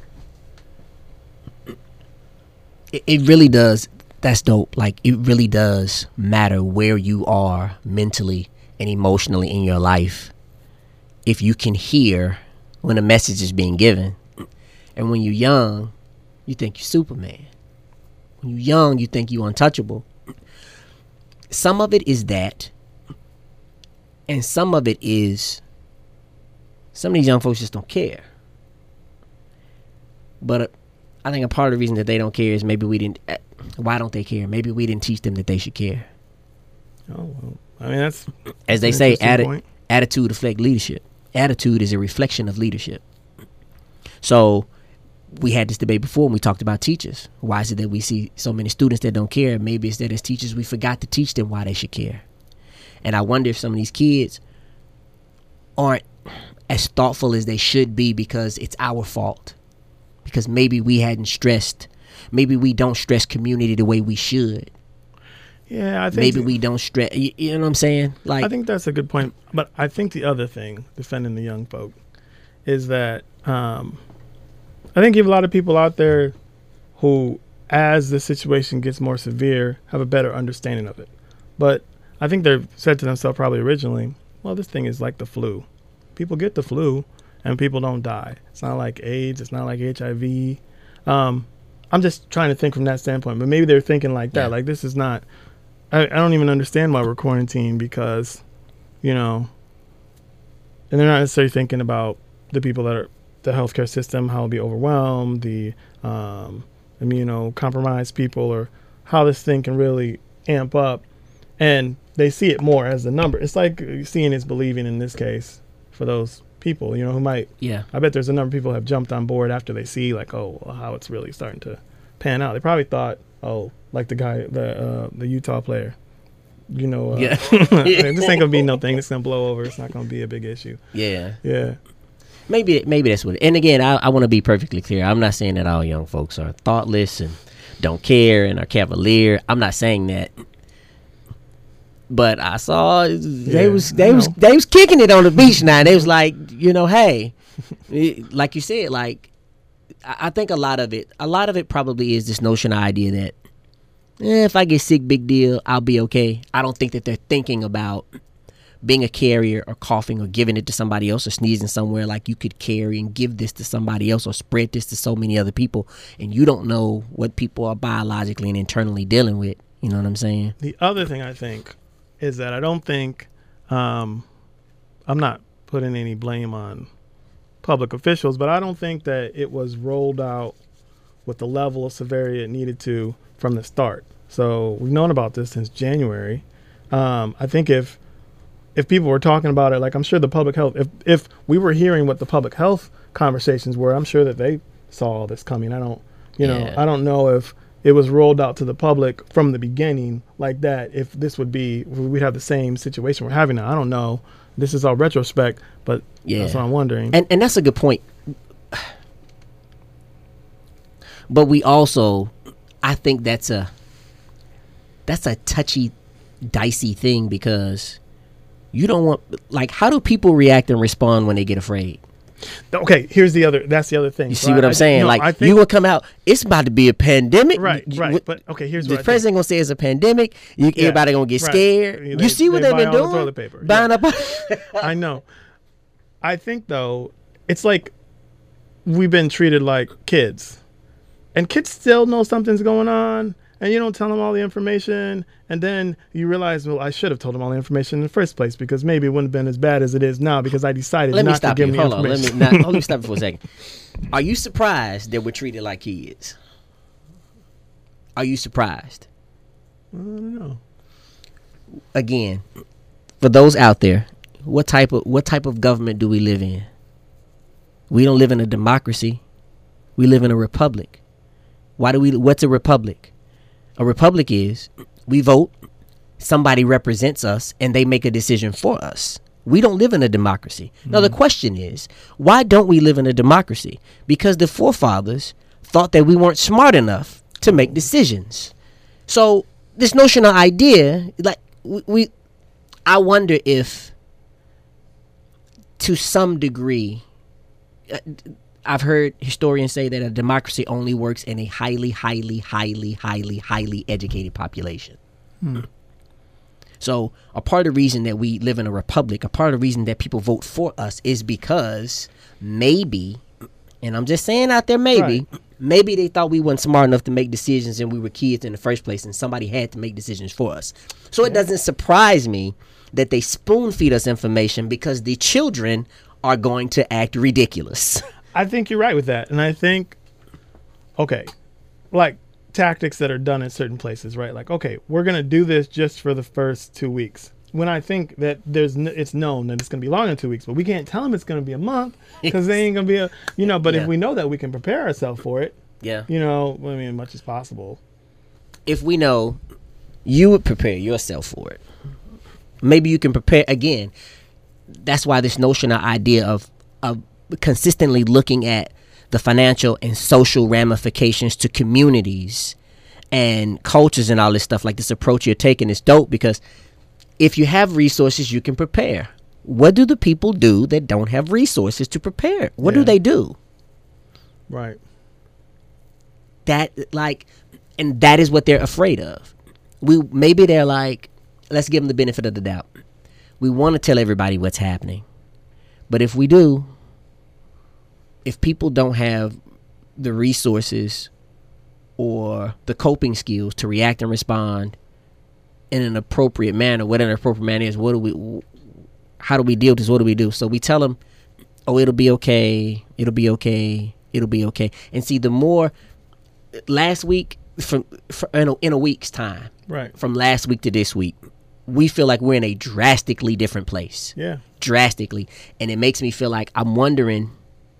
it, it really does. That's dope. Like, it really does matter where you are mentally and emotionally in your life if you can hear when a message is being given. And when you're young, you think you're Superman. When you're young, you think you're untouchable. Some of it is that. And some of it is some of these young folks just don't care. But uh, I think a part of the reason that they don't care is maybe we didn't. Uh, why don't they care? Maybe we didn't teach them that they should care. Oh, well, I mean, that's, as they that's say, an interesting atti- point. attitude reflects leadership. Attitude is a reflection of leadership. So we had this debate before when we talked about teachers. Why is it that we see so many students that don't care? Maybe it's that as teachers we forgot to teach them why they should care. And I wonder if some of these kids aren't as thoughtful as they should be because it's our fault. Because maybe we hadn't stressed. Maybe we don't stress community the way we should. Yeah, I think maybe we don't stress. You, you know what I'm saying? Like, I think that's a good point. But I think the other thing, defending the young folk, is that um, I think you have a lot of people out there who, as the situation gets more severe, have a better understanding of it. But I think they've said to themselves probably originally, well, this thing is like the flu. People get the flu and people don't die. It's not like AIDS. It's not like H I V. Um, I'm just trying to think from that standpoint. But maybe they're thinking like that. Yeah. Like, this is not, I, I don't even understand why we're quarantined because, you know, and they're not necessarily thinking about the people that are, the healthcare system, how it'll be overwhelmed, the um, immunocompromised people, or how this thing can really amp up. And they see it more as a number. It's like seeing is believing in this case for those people, you know, who might. Yeah. I bet there's a number of people who have jumped on board after they see, like, oh, well, how it's really starting to pan out. They probably thought, oh, like the guy, the uh, the Utah player, you know, uh, yeah. I mean, this ain't gonna be no thing. It's gonna blow over. It's not gonna be a big issue. Yeah. Yeah. Maybe maybe that's what it, and again, I, I want to be perfectly clear. I'm not saying that all young folks are thoughtless and don't care and are cavalier. I'm not saying that. But I saw they yeah, was they was they was kicking it on the beach now. They was like, you know, hey, it, like you said, like I, I think a lot of it, a lot of it probably is this notion, idea that eh, if I get sick, big deal, I'll be okay. I don't think that they're thinking about being a carrier or coughing or giving it to somebody else or sneezing somewhere. Like, you could carry and give this to somebody else or spread this to so many other people, and you don't know what people are biologically and internally dealing with. You know what I'm saying? The other thing I think is that I don't think, um, I'm not putting any blame on public officials, but I don't think that it was rolled out with the level of severity it needed to from the start. So we've known about this since January. Um, I think if if people were talking about it, like I'm sure the public health, if if we were hearing what the public health conversations were, I'm sure that they saw all this coming. I don't, you know, Yeah. I don't know if it was rolled out to the public from the beginning like that, if this would be, we'd have the same situation we're having now. I don't know. This is all retrospect, but Yeah. that's what I'm wondering. And and that's a good point. But we also, I think that's a that's a touchy, dicey thing, because you don't want, like, how do people react and respond when they get afraid? Okay, here's the other, that's the other thing. You So see what I- I'm I- saying? no, like, I think- you will come out, it's about to be a pandemic. Right, You- right. what- But okay, here's the what I think. president gonna say it's a pandemic. You, Yeah, everybody gonna get right. scared. They- you see what they they've buy been all the doing? toilet paper. Buying Yeah. up. I know. I think though, it's like we've been treated like kids, and kids still know something's going on, and you don't tell them all the information, and then you realize, well, I should have told them all the information in the first place, because maybe it wouldn't have been as bad as it is now because I decided Let me not to stop give you. them the Hold on. Let me information. not, let me stop you for a second. Are you surprised that we're treated like kids? Are you surprised? I don't know. Again, for those out there, what type of what type of government do we live in? We don't live in a democracy. We live in a republic. Why do we? What's a republic? A republic is we vote, somebody represents us, and they make a decision for us. We don't live in a democracy. Mm. Now the question is, why don't we live in a democracy? Because the forefathers thought that we weren't smart enough to make decisions. So this notion of idea, like we, we I wonder if, to some degree, uh, I've heard historians say that a democracy only works in a highly, highly, highly, highly, highly educated population. Hmm. So a part of the reason that we live in a republic, a part of the reason that people vote for us is because maybe, and I'm just saying out there maybe, Right. maybe they thought we weren't smart enough to make decisions and we were kids in the first place and somebody had to make decisions for us. So it doesn't surprise me that they spoon feed us information because the children are going to act ridiculous. I think you're right with that. And I think, okay, like tactics that are done in certain places, right? Like, okay, we're going to do this just for the first two weeks. When I think that there's, n- it's known that it's going to be longer than two weeks, but we can't tell them it's going to be a month because they ain't going to be a, you know, but Yeah. if we know that we can prepare ourselves for it, Yeah. you know, I mean, as much as possible. If we know you would prepare yourself for it, maybe you can prepare again. That's why this notion or idea of, of consistently looking at the financial and social ramifications to communities and cultures and all this stuff, like this approach you're taking is dope, because if you have resources, you can prepare. What do the people do that don't have resources to prepare? What Yeah. do they do? Right. That, like, and that is what they're afraid of. We maybe they're like, let's give them the benefit of the doubt. We want to tell everybody what's happening, but if we do, if people don't have the resources or the coping skills to react and respond in an appropriate manner, whatever an appropriate manner is, what do we? How do we deal with this? What do we do? So we tell them, "Oh, it'll be okay. It'll be okay. It'll be okay." And see, the more last week, from, from in, a, in a week's time, Right. from last week to this week, we feel like we're in a drastically different place. Yeah. Drastically, and it makes me feel like I'm wondering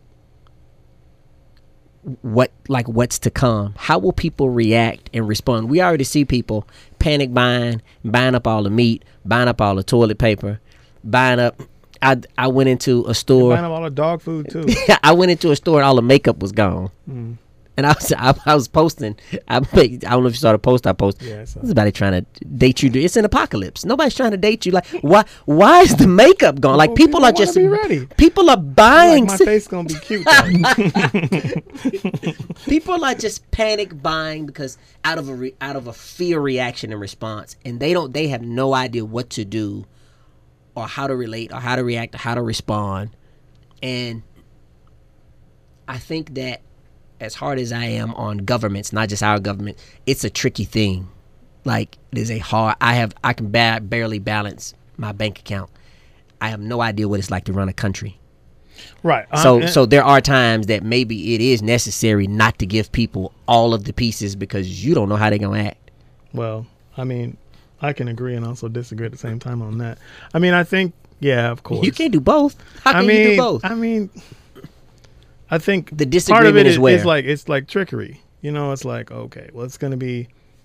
what like what's to come. How will people react and respond? We already see people panic buying, buying up all the meat, buying up all the toilet paper, buying up. I I went into a store. Buying up all the dog food too. I went into a store and all the makeup was gone. Mm. And I was I, I was posting. I, I don't know if you saw the post I posted. Yeah, I saw Somebody trying to date you. It's an apocalypse. Nobody's trying to date you. Like why? Why is the makeup gone? Like Well, people, people are wanna just be ready. People are buying. Like my face gonna be cute. though. People are just panic buying because out of a re, out of a fear reaction and response, and they don't. They have no idea what to do, or how to relate, or how to react, or how to respond. And I think that, as hard as I am on governments, not just our government, it's a tricky thing. Like it is a hard. I have. I can ba- barely balance my bank account. I have no idea what it's like to run a country. Right. So Um, so there are times that maybe it is necessary not to give people all of the pieces because you don't know how they're going to act. Well, I mean, I can agree and also disagree at the same time on that. I mean, I think, yeah, of course. You can't do both. How can I mean, you do both? I mean, I think The part of disagreement it is is, where? is like it's like trickery. You know, it's like, okay, well, it's going to be.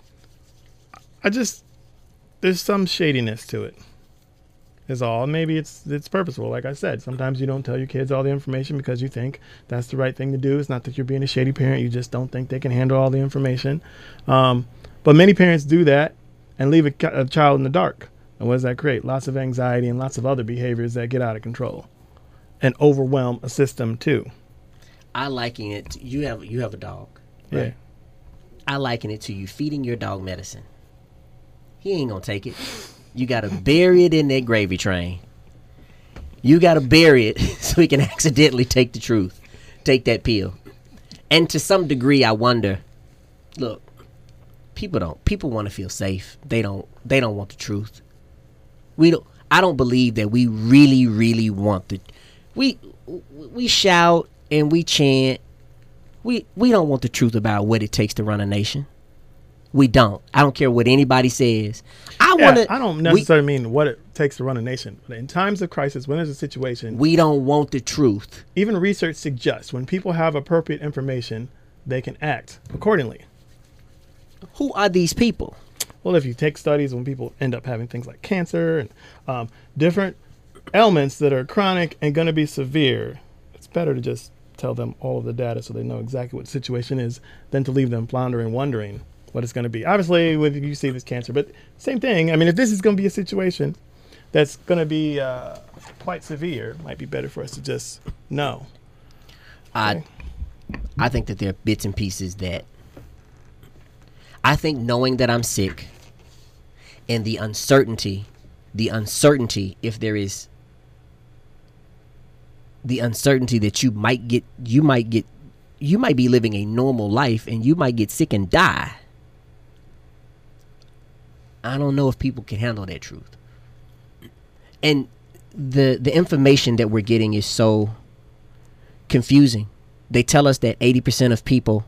I just there's some shadiness to it. Is all. Maybe it's it's purposeful. Like I said, sometimes you don't tell your kids all the information because you think that's the right thing to do. It's not that you're being a shady parent. You just don't think they can handle all the information. Um, but many parents do that and leave a, a child in the dark. And what does that create? Lots of anxiety and lots of other behaviors that get out of control and overwhelm a system too. I liken it to, you have you have a dog. Yeah. Right? I liken it to you feeding your dog medicine. He ain't gonna take it. You gotta bury it in that gravy train. You gotta bury it so he can accidentally take the truth, take that pill. And to some degree, I wonder. Look, people don't. People want to feel safe. They don't. They don't want the truth. We don't. I don't believe that we really, really want the. We we shout and we chant. We we don't want the truth about what it takes to run a nation. We don't. I don't care what anybody says. I Yeah, want to. I don't necessarily mean what it takes to run a nation. But in times of crisis, when there's a situation, We don't want the truth. even research suggests when people have appropriate information, they can act accordingly. Who are these people? Well, if you take studies when people end up having things like cancer and um, different ailments that are chronic and going to be severe, it's better to just tell them all of the data so they know exactly what the situation is than to leave them floundering, wondering what it's going to be. Obviously, when you see this cancer, but same thing. I mean, if this is going to be a situation that's going to be uh, quite severe, it might be better for us to just know. I I think that there are bits and pieces that I think knowing that I'm sick and the uncertainty, the uncertainty if there is the uncertainty that you might get you might get you might be living a normal life and you might get sick and die. I don't know if people can handle that truth. And the the information that we're getting is so confusing. They tell us that eighty percent of people,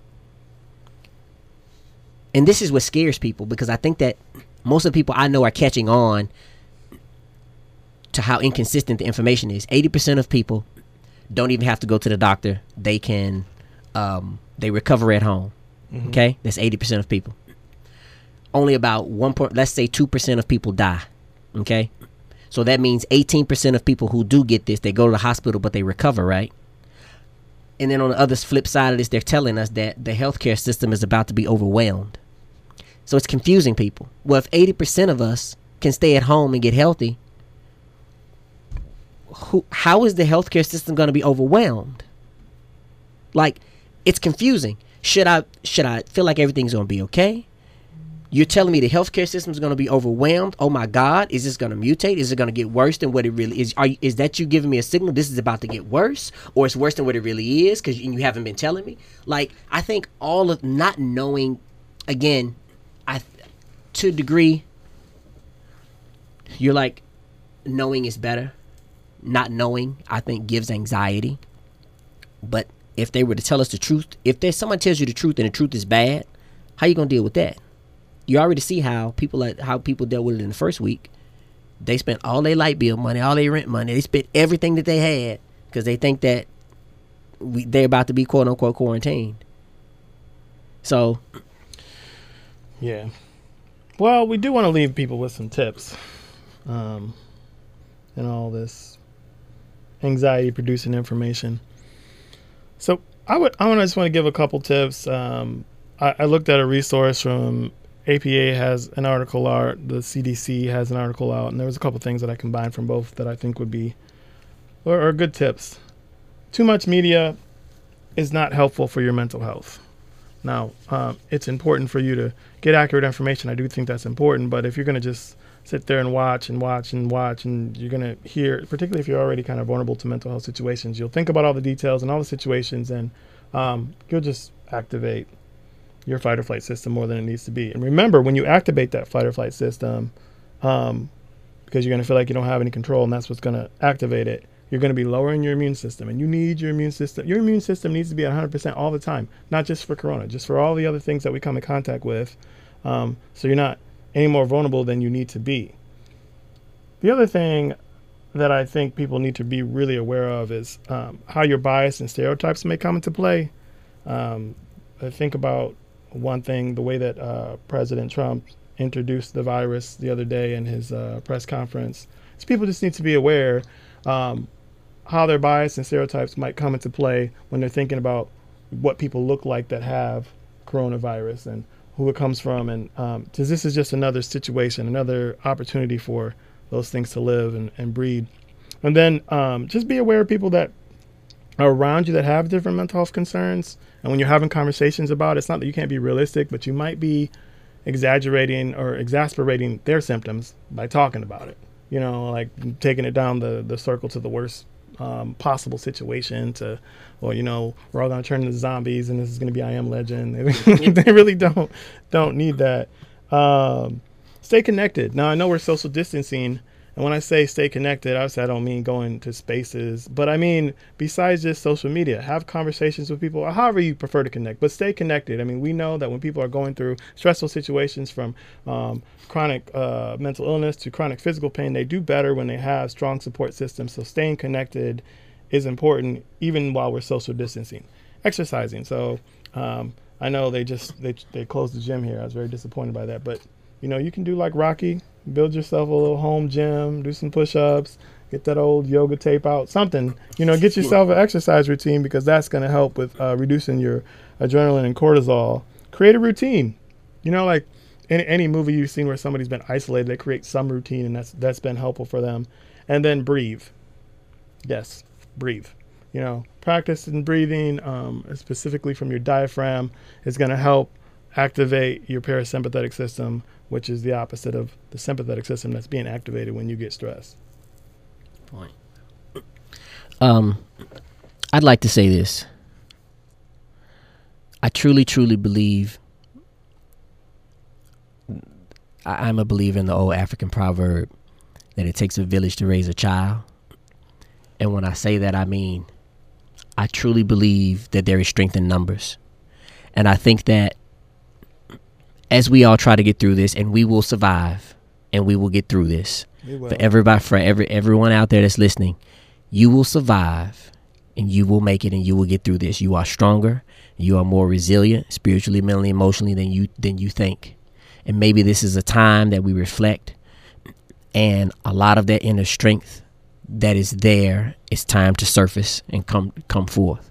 and this is what scares people because I think that most of the people I know are catching on to how inconsistent the information is. eighty percent of people don't even have to go to the doctor. They can, um, they recover at home. Mm-hmm. Okay, that's eighty percent of people. Only about one point, let's say two percent of people die. Okay, so that means eighteen percent of people who do get this, they go to the hospital, but they recover, right? And then on the other flip side of this, they're telling us that the healthcare system is about to be overwhelmed. So it's confusing people. Well, if eighty percent of us can stay at home and get healthy, who, how is the healthcare system going to be overwhelmed? Like, it's confusing. Should I should I feel like everything's going to be okay? You're telling me the healthcare system is going to be overwhelmed? Oh my God, is this going to mutate? Is it going to get worse than what it really is? Are you, is that you giving me a signal this is about to get worse? Or it's worse than what it really is because you, you haven't been telling me? Like, I think all of not knowing, again, I to a degree, you're like, knowing is better. Not knowing, I think, gives anxiety. But if they were to tell us the truth, if there's someone tells you the truth and the truth is bad, how you going to deal with that? You already see how people like how people dealt with it in the first week. They spent all their light bill money, all their rent money. They spent everything that they had because they think that we, they're about to be quote unquote quarantined. So, Yeah. Well, we do want to leave people with some tips um, and all this anxiety producing information. So I would I want to just want to give a couple tips. Um, I, I looked at a resource from A P A has an article out, the C D C has an article out, and there was a couple things that I combined from both that I think would be or are good tips. Too much media is not helpful for your mental health. Now, um, it's important for you to get accurate information. I do think that's important, but if you're going to just sit there and watch and watch and watch, and you're going to hear, particularly if you're already kind of vulnerable to mental health situations, you'll think about all the details and all the situations, and um, you'll just activate your fight or flight system more than it needs to be. And remember, when you activate that fight or flight system, um, because you're going to feel like you don't have any control, and that's what's going to activate it, you're going to be lowering your immune system, and you need your immune system. Your immune system needs to be at one hundred percent all the time, not just for corona, just for all the other things that we come in contact with. Um, so you're not any more vulnerable than you need to be. The other thing that I think people need to be really aware of is um, how your bias and stereotypes may come into play. Um, I think about one thing, the way that uh, President Trump introduced the virus the other day in his uh, press conference. So people just need to be aware um, how their bias and stereotypes might come into play when they're thinking about what people look like that have coronavirus and who it comes from. And um, because this is just another situation, another opportunity for those things to live and, and breed. And then um, just be aware of people that are around you that have different mental health concerns. And when you're having conversations about it, it's not that you can't be realistic, but you might be exaggerating or exasperating their symptoms by talking about it. You know, like taking it down the, the circle to the worst um, possible situation to, or, you know, we're all going to turn into zombies and this is going to be I Am Legend. They really don't, don't need that. Um, Stay connected. Now, I know we're social distancing, and when I say stay connected, obviously I don't mean going to spaces, but I mean, besides just social media, have conversations with people, or however you prefer to connect, but stay connected. I mean, we know that when people are going through stressful situations, from um, chronic uh, mental illness to chronic physical pain, they do better when they have strong support systems. So staying connected is important, even while we're social distancing. Exercising. So um, I know they just, they, they closed the gym here. I was very disappointed by that, but you know, you can do like Rocky, build yourself a little home gym, do some push-ups, get that old yoga tape out, something, you know, get yourself an exercise routine, because that's going to help with uh, reducing your adrenaline and cortisol. Create a routine. You know, like in any movie you've seen where somebody's been isolated, they create some routine, and that's that's been helpful for them. And then breathe. Yes, breathe. You know, practice in breathing, um, specifically from your diaphragm, is going to help activate your parasympathetic system, which is the opposite of the sympathetic system that's being activated when you get stressed. Point. Um, I'd like to say this. I truly, truly believe, I, I'm a believer in the old African proverb that it takes a village to raise a child. And when I say that, I mean, I truly believe that there is strength in numbers. And I think that as we all try to get through this, and we will survive, and we will get through this. For everybody, for every everyone out there that's listening, you will survive, and you will make it, and you will get through this. You are stronger, you are more resilient, spiritually, mentally, emotionally than you than you think. And maybe this is a time that we reflect, and a lot of that inner strength that is there, it's time to surface and come come forth.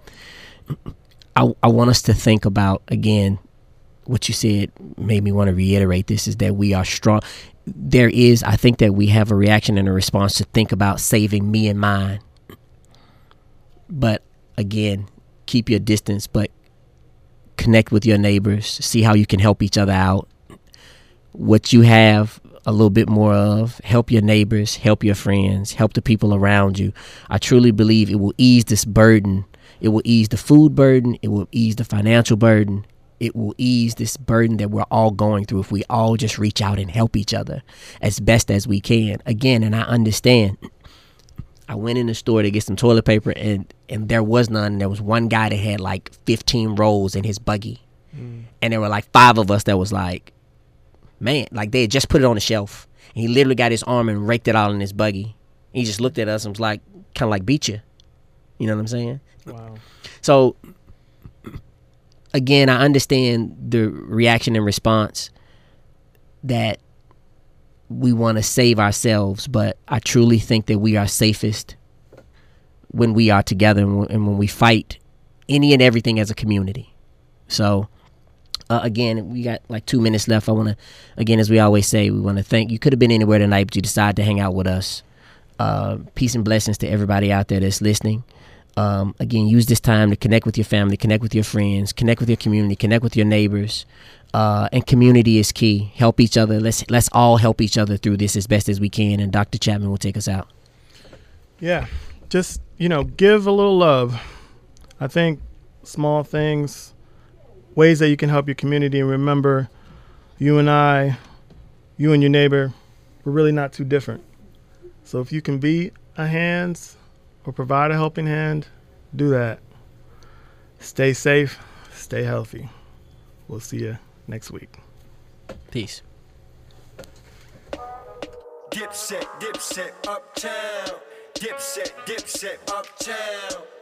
I I want us to think about, again, what you said made me want to reiterate this, is that we are strong. There is, I think that we have a reaction and a response to think about saving me and mine. But again, keep your distance, but connect with your neighbors, see how you can help each other out. What you have a little bit more of, help your neighbors, help your friends, help the people around you. I truly believe it will ease this burden. It will ease the food burden. It will ease the financial burden. It will ease this burden that we're all going through if we all just reach out and help each other as best as we can. Again, and I understand, I went in the store to get some toilet paper, and, and there was none. There was one guy that had like fifteen rolls in his buggy. Mm. And there were like five of us that was like, man, like they had just put it on the shelf. And he literally got his arm and raked it all in his buggy. He just looked at us and was like, kind of like, beat you. You know what I'm saying? Wow. So, again, I understand the reaction and response that we want to save ourselves, but I truly think that we are safest when we are together and when we fight any and everything as a community. So, uh, again, we got like two minutes left. I want to, again, as we always say, we want to thank you. Could have been anywhere tonight, but you decided to hang out with us. Uh, peace and blessings to everybody out there that's listening. Um, again, use this time to connect with your family, connect with your friends, connect with your community, connect with your neighbors. Uh, and community is key. Help each other. Let's let's all help each other through this as best as we can. And Doctor Chapman will take us out. Yeah, just, you know, give a little love. I think small things, ways that you can help your community. And remember, you and I, you and your neighbor, we're really not too different. So if you can be a hands or provide a helping hand, do that. Stay safe, stay healthy. We'll see you next week. Peace. Dipset, Dipset, uptown. Dipset, Dipset, uptown.